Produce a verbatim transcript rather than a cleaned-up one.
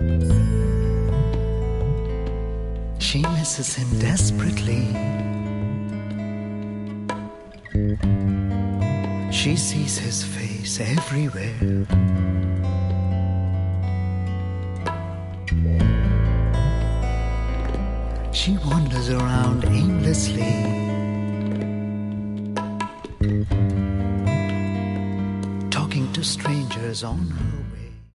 She misses him desperately. She sees his face everywhere. She wanders around aimlessly, talking to strangers on her